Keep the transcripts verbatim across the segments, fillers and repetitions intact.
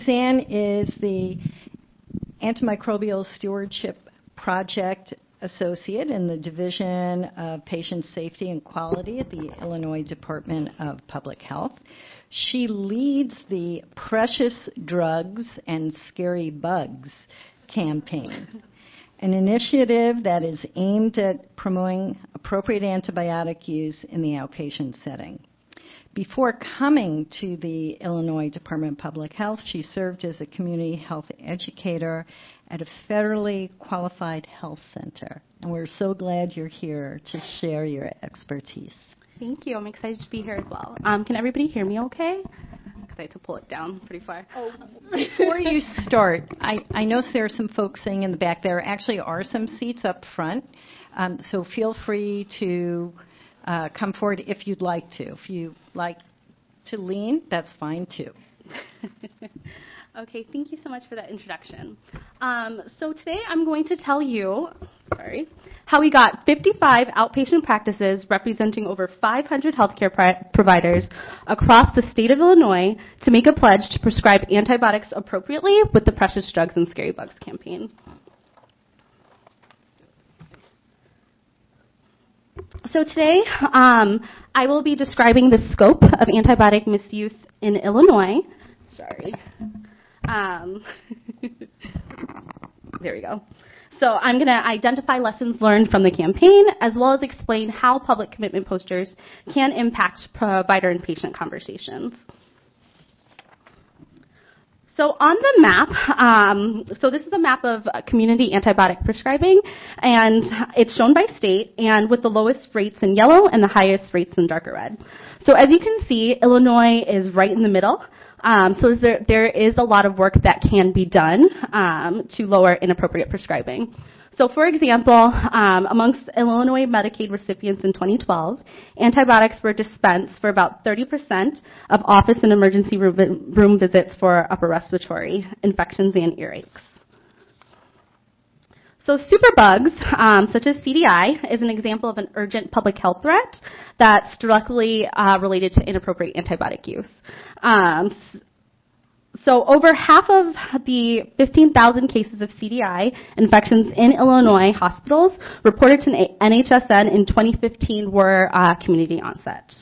Suzanne is the Antimicrobial Stewardship Project Associate in the Division of Patient Safety and Quality at the Illinois Department of Public Health. She leads the Precious Drugs and Scary Bugs campaign, an initiative that is aimed at promoting appropriate antibiotic use in the outpatient setting. Before coming to the Illinois Department of Public Health, she served as a community health educator at a federally qualified health center. And we're so glad you're here to share your expertise. Thank you. I'm excited to be here as well. Um, can everybody hear me okay? Because I had to pull it down pretty far. Oh, before you start, I, I know there are some folks sitting in the back. There actually are some seats up front, um, so feel free to uh, come forward if you'd like to. If you like to lean, that's fine too. Okay, thank you so much for that introduction. Um, so today I'm going to tell you, sorry, how we got fifty-five outpatient practices representing over five hundred healthcare pri- providers across the state of Illinois to make a pledge to prescribe antibiotics appropriately with the Precious Drugs and Scary Bugs campaign. So today um, I will be describing the scope of antibiotic misuse in Illinois. Sorry. Um, there we go. So I'm going to identify lessons learned from the campaign, as well as explain how public commitment posters can impact provider and patient conversations. So on the map, um, so this is a map of uh, community antibiotic prescribing, and it's shown by state, and with the lowest rates in yellow and the highest rates in darker red. So as you can see, Illinois is right in the middle. Um, so there, there is a lot of work that can be done um, to lower inappropriate prescribing. So for example, um, amongst Illinois Medicaid recipients in twenty twelve, antibiotics were dispensed for about thirty percent of office and emergency room visits for upper respiratory infections and earaches. So superbugs, um, such as C D I, is an example of an urgent public health threat that's directly uh, related to inappropriate antibiotic use. Um, so over half of the fifteen thousand cases of C D I infections in Illinois hospitals reported to N H S N in twenty fifteen were uh, community onset.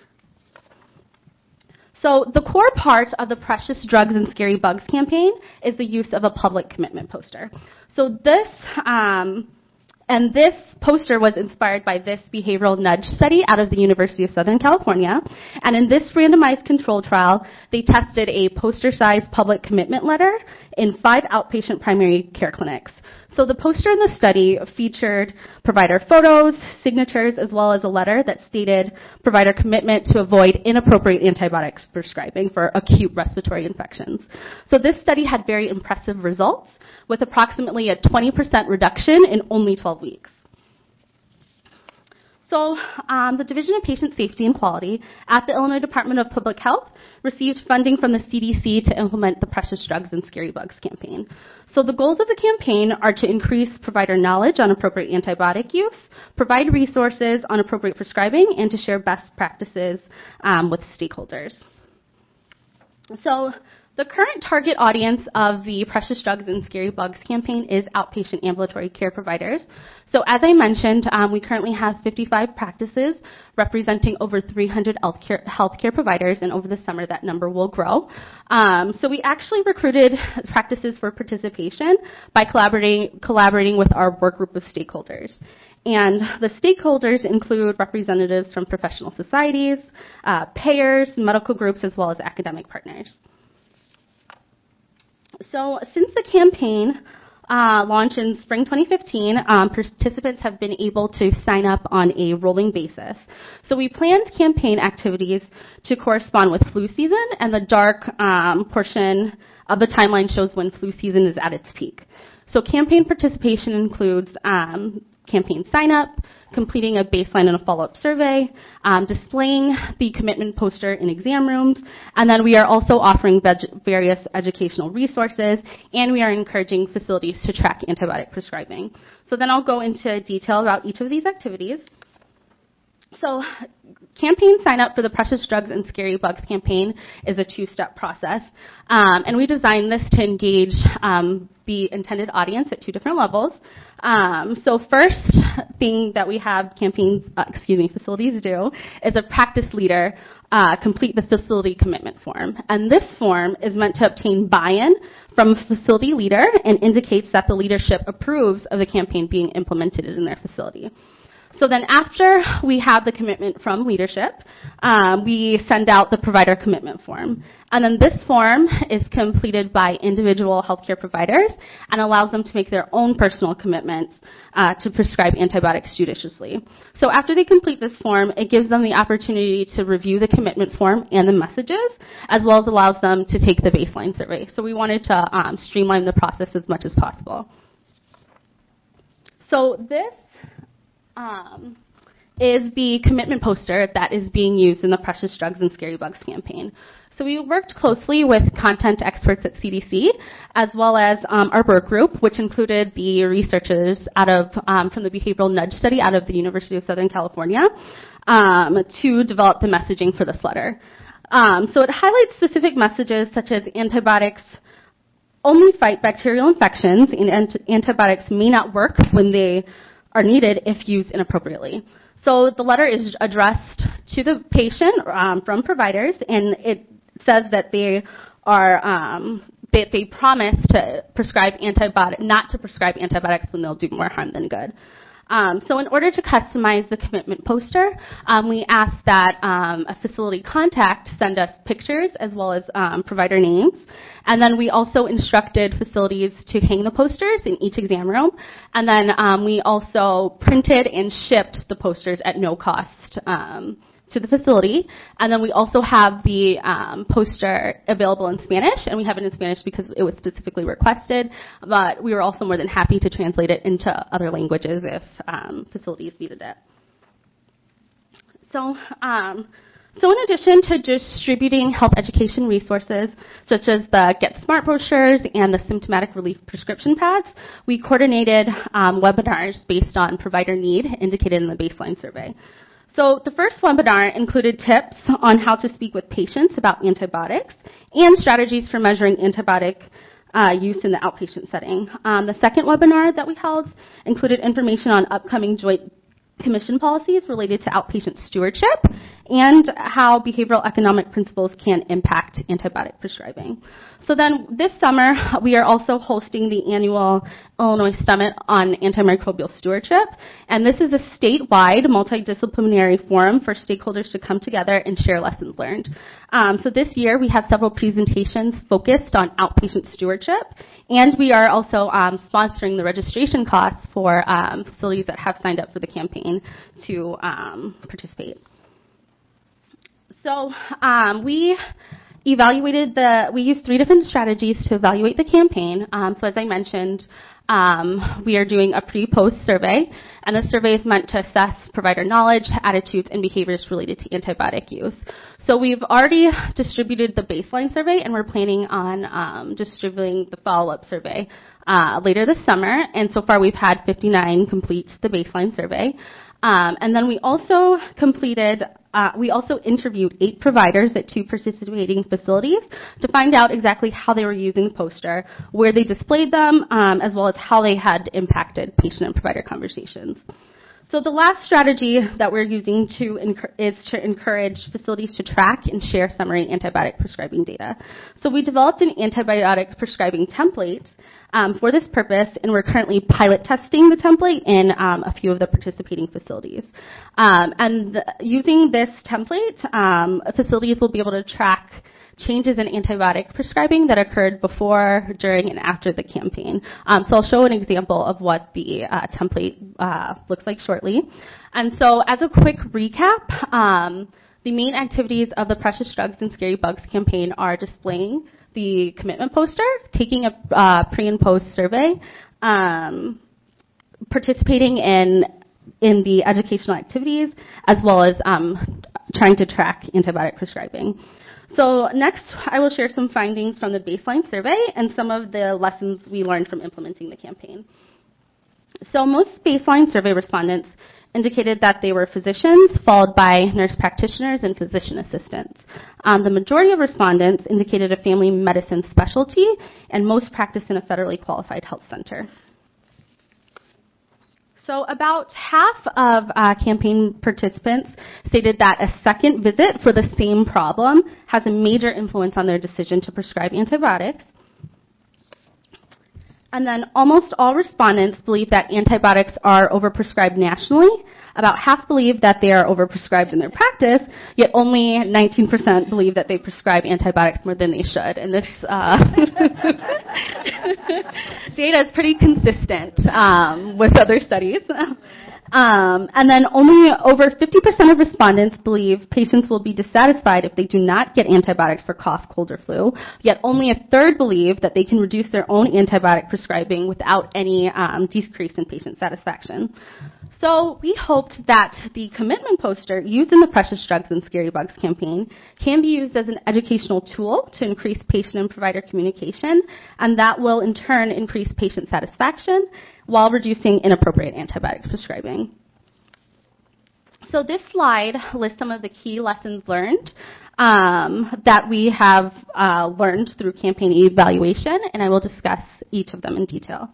So the core part of the Precious Drugs and Scary Bugs campaign is the use of a public commitment poster. So this, um, and this poster was inspired by this behavioral nudge study out of the University of Southern California. And in this randomized control trial, they tested a poster-sized public commitment letter in five outpatient primary care clinics. So the poster in the study featured provider photos, signatures, as well as a letter that stated provider commitment to avoid inappropriate antibiotics prescribing for acute respiratory infections. So this study had very impressive results, with approximately a twenty percent reduction in only twelve weeks. So um, the Division of Patient Safety and Quality at the Illinois Department of Public Health received funding from the C D C to implement the Precious Drugs and Scary Bugs campaign. So the goals of the campaign are to increase provider knowledge on appropriate antibiotic use, provide resources on appropriate prescribing, and to share best practices um, with stakeholders. So the current target audience of the Precious Drugs and Scary Bugs campaign is outpatient ambulatory care providers. So as I mentioned, um, we currently have fifty-five practices representing over three hundred healthcare, healthcare providers, and over the summer that number will grow. Um, so we actually recruited practices for participation by collaborating, collaborating with our work group of stakeholders. And the stakeholders include representatives from professional societies, uh, payers, medical groups, as well as academic partners. So since the campaign uh, launched in spring twenty fifteen, um, participants have been able to sign up on a rolling basis. So we planned campaign activities to correspond with flu season, and the dark um, portion of the timeline shows when flu season is at its peak. So campaign participation includes um, campaign sign-up, completing a baseline and a follow-up survey, um, displaying the commitment poster in exam rooms, and then we are also offering veg- various educational resources, and we are encouraging facilities to track antibiotic prescribing. So then I'll go into detail about each of these activities. So campaign sign up for the Precious Drugs and Scary Bugs campaign is a two-step process. Um, and we designed this to engage um, the intended audience at two different levels. Um, so first thing that we have campaigns, uh, excuse me, facilities do is a practice leader uh, complete the facility commitment form. And this form is meant to obtain buy-in from a facility leader and indicates that the leadership approves of the campaign being implemented in their facility. So then after we have the commitment from leadership, um, we send out the provider commitment form. And then this form is completed by individual healthcare providers and allows them to make their own personal commitments uh, to prescribe antibiotics judiciously. So after they complete this form, it gives them the opportunity to review the commitment form and the messages, as well as allows them to take the baseline survey. So we wanted to um, streamline the process as much as possible. So this Um, is the commitment poster that is being used in the Precious Drugs and Scary Bugs campaign. So we worked closely with content experts at C D C, as well as um, our work group, which included the researchers out of um, from the Behavioral Nudge Study out of the University of Southern California, um, to develop the messaging for this letter. Um, so it highlights specific messages such as antibiotics only fight bacterial infections, and ant- antibiotics may not work when they are needed if used inappropriately. So the letter is addressed to the patient um, from providers, and it says that they are um, they, they promise to prescribe antibiotic, not to prescribe antibiotics when they'll do more harm than good. Um, so in order to customize the commitment poster, um, we ask that um, a facility contact send us pictures as well as um, provider names. And then we also instructed facilities to hang the posters in each exam room. And then um, we also printed and shipped the posters at no cost um, to the facility. And then we also have the um, poster available in Spanish, and we have it in Spanish because it was specifically requested, but we were also more than happy to translate it into other languages if um, facilities needed it. So, um, so in addition to distributing health education resources, such as the Get Smart brochures and the symptomatic relief prescription pads, we coordinated um, webinars based on provider need indicated in the baseline survey. So the first webinar included tips on how to speak with patients about antibiotics and strategies for measuring antibiotic uh, use in the outpatient setting. Um, the second webinar that we held included information on upcoming Joint Commission policies related to outpatient stewardship and how behavioral economic principles can impact antibiotic prescribing. So then this summer, we are also hosting the annual Illinois Summit on Antimicrobial Stewardship, and this is a statewide multidisciplinary forum for stakeholders to come together and share lessons learned. Um, so this year, we have several presentations focused on outpatient stewardship, and we are also um, sponsoring the registration costs for um, facilities that have signed up for the campaign to um, participate. So um, we evaluated the, we used three different strategies to evaluate the campaign. Um, so as I mentioned, um, we are doing a pre-post survey, and the survey is meant to assess provider knowledge, attitudes, and behaviors related to antibiotic use. So we've already distributed the baseline survey, and we're planning on um, distributing the follow-up survey uh, later this summer. And so far, we've had fifty-nine complete the baseline survey. Um, and then we also completed, uh, we also interviewed eight providers at two participating facilities to find out exactly how they were using the poster, where they displayed them, um, as well as how they had impacted patient and provider conversations. So the last strategy that we're using to enc- is to encourage facilities to track and share summary antibiotic prescribing data. So we developed an antibiotic prescribing template Um, for this purpose, and we're currently pilot testing the template in um, a few of the participating facilities. Um, and the, using this template, um, facilities will be able to track changes in antibiotic prescribing that occurred before, during, and after the campaign. Um, so I'll show an example of what the uh, template uh, looks like shortly. And so as a quick recap, um, the main activities of the Precious Drugs and Scary Bugs campaign are displaying the commitment poster, taking a uh, pre and post survey, um, participating in in the educational activities, as well as um, trying to track antibiotic prescribing. So next, I will share some findings from the baseline survey and some of the lessons we learned from implementing the campaign. So most baseline survey respondents indicated that they were physicians, followed by nurse practitioners and physician assistants. Um, the majority of respondents indicated a family medicine specialty, and most practice in a federally qualified health center. So about half of uh, campaign participants stated that a second visit for the same problem has a major influence on their decision to prescribe antibiotics. And then almost all respondents believe that antibiotics are overprescribed nationally. About half believe that they are overprescribed in their practice, yet only nineteen percent believe that they prescribe antibiotics more than they should. And this uh, data is pretty consistent um, with other studies. Um, and then only over fifty percent of respondents believe patients will be dissatisfied if they do not get antibiotics for cough, cold, or flu, yet only a third believe that they can reduce their own antibiotic prescribing without any um, decrease in patient satisfaction. So we hoped that the commitment poster used in the Precious Drugs and Scary Bugs campaign can be used as an educational tool to increase patient and provider communication, and that will in turn increase patient satisfaction while reducing inappropriate antibiotic prescribing. So this slide lists some of the key lessons learned um, that we have uh, learned through campaign evaluation, and I will discuss each of them in detail.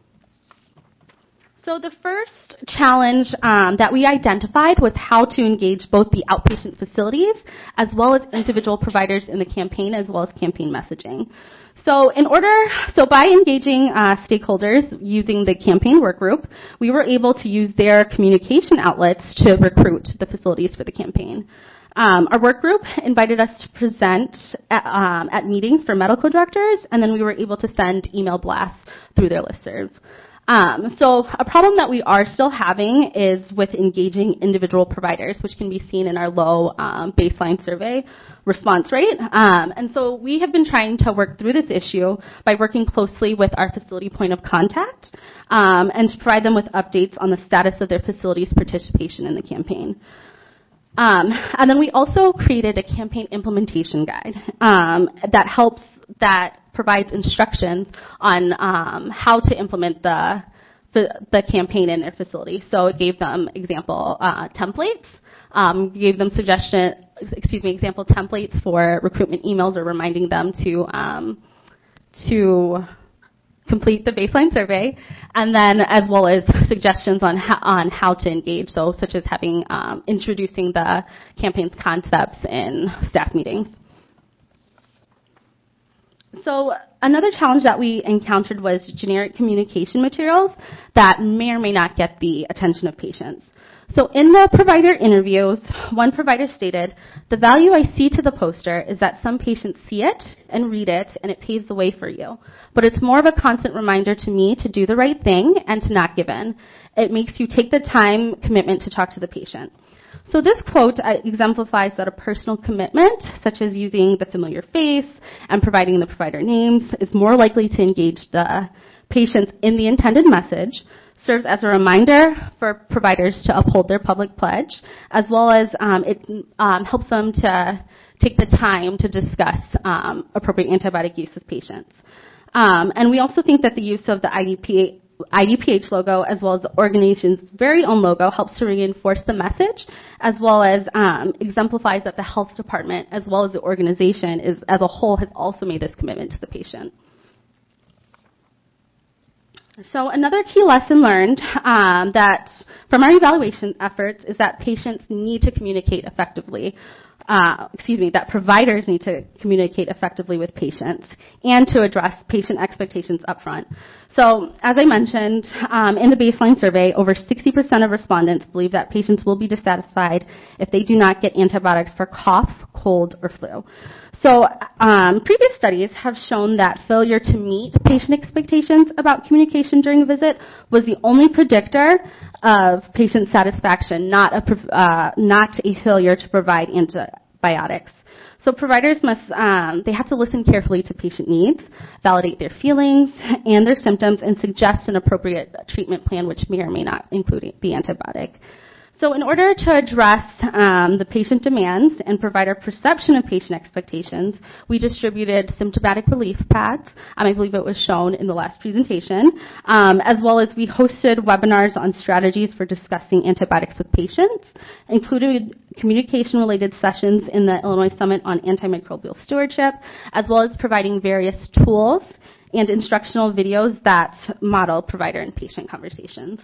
So the first challenge um, that we identified was how to engage both the outpatient facilities as well as individual providers in the campaign, as well as campaign messaging. So in order, so by engaging uh, stakeholders using the campaign work group, we were able to use their communication outlets to recruit the facilities for the campaign. Um, our work group invited us to present at, um, at meetings for medical directors, and then we were able to send email blasts through their listserv. Um, so a problem that we are still having is with engaging individual providers, which can be seen in our low um, baseline survey response rate. Um, and so we have been trying to work through this issue by working closely with our facility point of contact um, and to provide them with updates on the status of their facility's participation in the campaign. Um, and then we also created a campaign implementation guide um, that helps, that provides instructions on um, how to implement the, the the campaign in their facility. So it gave them example uh, templates, um, gave them suggestion, excuse me, example templates for recruitment emails or reminding them to um, to complete the baseline survey, and then as well as suggestions on how, on how to engage. So such as having um, introducing the campaign's concepts in staff meetings. So another challenge that we encountered was generic communication materials that may or may not get the attention of patients. So in the provider interviews, one provider stated, "The value I see to the poster is that some patients see it and read it and it paves the way for you. But it's more of a constant reminder to me to do the right thing and to not give in. It makes you take the time commitment to talk to the patient." So this quote uh, exemplifies that a personal commitment, such as using the familiar face and providing the provider names, is more likely to engage the patients in the intended message, serves as a reminder for providers to uphold their public pledge, as well as um, it um, helps them to take the time to discuss um, appropriate antibiotic use with patients. Um, and we also think that the use of the I D P I D P H logo, as well as the organization's very own logo, helps to reinforce the message, as well as um, exemplifies that the health department, as well as the organization is, as a whole, has also made this commitment to the patient. So another key lesson learned um, that from our evaluation efforts is that patients need to communicate effectively. Uh, excuse me, that providers need to communicate effectively with patients and to address patient expectations up front. So as I mentioned, um, in the baseline survey, over sixty percent of respondents believe that patients will be dissatisfied if they do not get antibiotics for cough, cold, or flu. So um, previous studies have shown that failure to meet patient expectations about communication during a visit was the only predictor of patient satisfaction, not a, uh, not a failure to provide antibiotics. So providers must, um, they have to listen carefully to patient needs, validate their feelings and their symptoms, and suggest an appropriate treatment plan which may or may not include the antibiotic. So in order to address um, the patient demands and provider perception of patient expectations, we distributed symptomatic relief pads. Um, I believe it was shown in the last presentation, um, as well as we hosted webinars on strategies for discussing antibiotics with patients, included communication-related sessions in the Illinois Summit on Antimicrobial Stewardship, as well as providing various tools and instructional videos that model provider and patient conversations.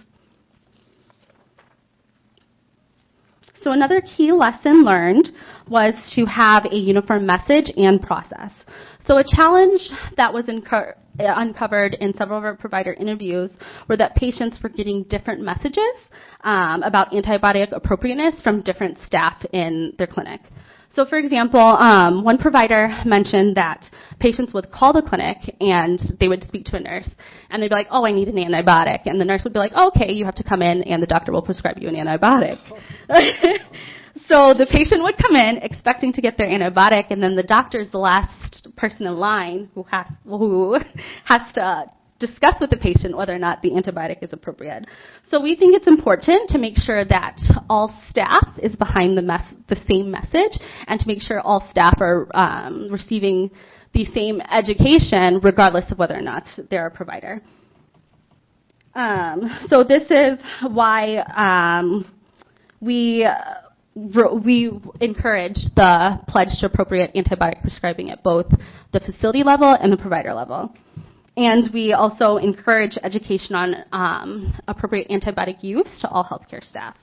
So another key lesson learned was to have a uniform message and process. So a challenge that was incur- uncovered in several of our provider interviews were that patients were getting different messages um, about antibiotic appropriateness from different staff in their clinic. So for example, um, one provider mentioned that patients would call the clinic and they would speak to a nurse and they'd be like, oh, I need an antibiotic. And the nurse would be like, oh, okay, you have to come in and the doctor will prescribe you an antibiotic. So the patient would come in expecting to get their antibiotic, and then the doctor's the last person in line who has, who has to discuss with the patient whether or not the antibiotic is appropriate. So we think it's important to make sure that all staff is behind the, mes- the same message, and to make sure all staff are um, receiving the same education regardless of whether or not they're a provider. Um, so this is why um, we uh, we encourage the pledge to appropriate antibiotic prescribing at both the facility level and the provider level. And we also encourage education on um, appropriate antibiotic use to all healthcare staff.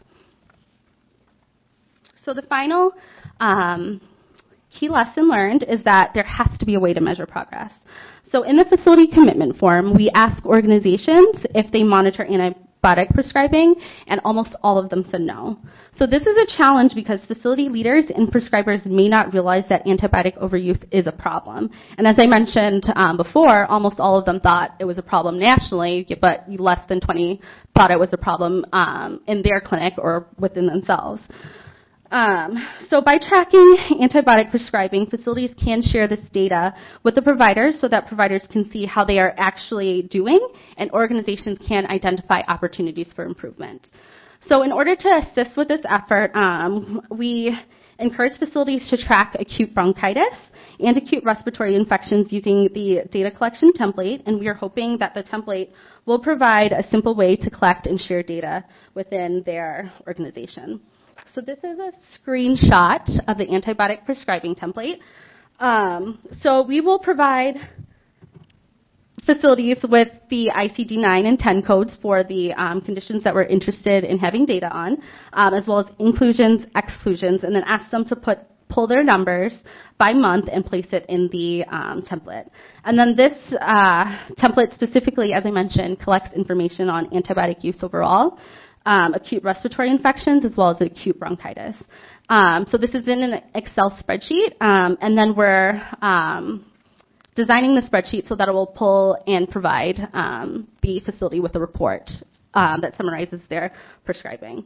So the final um, key lesson learned is that there has to be a way to measure progress. So in the facility commitment form, we ask organizations if they monitor antibiotic prescribing, and almost all of them said no. So this is a challenge because facility leaders and prescribers may not realize that antibiotic overuse is a problem. And as I mentioned um, before, almost all of them thought it was a problem nationally, but less than twenty thought it was a problem um, in their clinic or within themselves. Um, so by tracking antibiotic prescribing, facilities can share this data with the providers so that providers can see how they are actually doing, and organizations can identify opportunities for improvement. So in order to assist with this effort, um, we encourage facilities to track acute bronchitis and acute respiratory infections using the data collection template, and we are hoping that the template will provide a simple way to collect and share data within their organization. So this is a screenshot of the antibiotic prescribing template. Um, so we will provide facilities with the I C D nine and ten codes for the um, conditions that we're interested in having data on, um, as well as inclusions, exclusions, and then ask them to put pull their numbers by month and place it in the um, template. And then this uh, template specifically, as I mentioned, collects information on antibiotic use overall, Um, acute respiratory infections, as well as acute bronchitis. Um, so this is in an Excel spreadsheet, um, and then we're um, designing the spreadsheet so that it will pull and provide um, the facility with a report um, that summarizes their prescribing.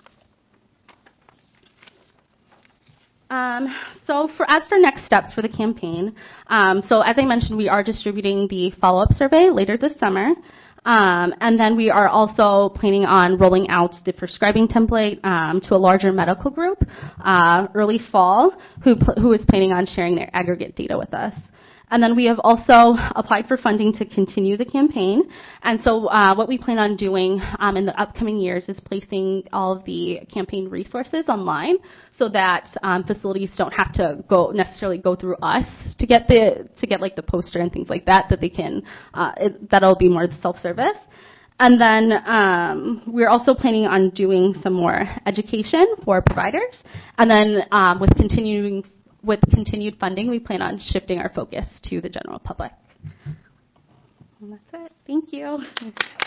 Um, so for, as for next steps for the campaign, um, so as I mentioned, we are distributing the follow-up survey later this summer. Um, and then we are also planning on rolling out the prescribing template um, to a larger medical group uh, early fall, who, who is planning on sharing their aggregate data with us. And then we have also applied for funding to continue the campaign. And so uh, what we plan on doing um, in the upcoming years is placing all of the campaign resources online so that um, facilities don't have to go necessarily go through us to get the to get like the poster and things like that. That they can uh, it, that'll be more self-service. And then um, we're also planning on doing some more education for providers. And then um, with continuing with continued funding, we plan on shifting our focus to the general public. And that's it. Thank you.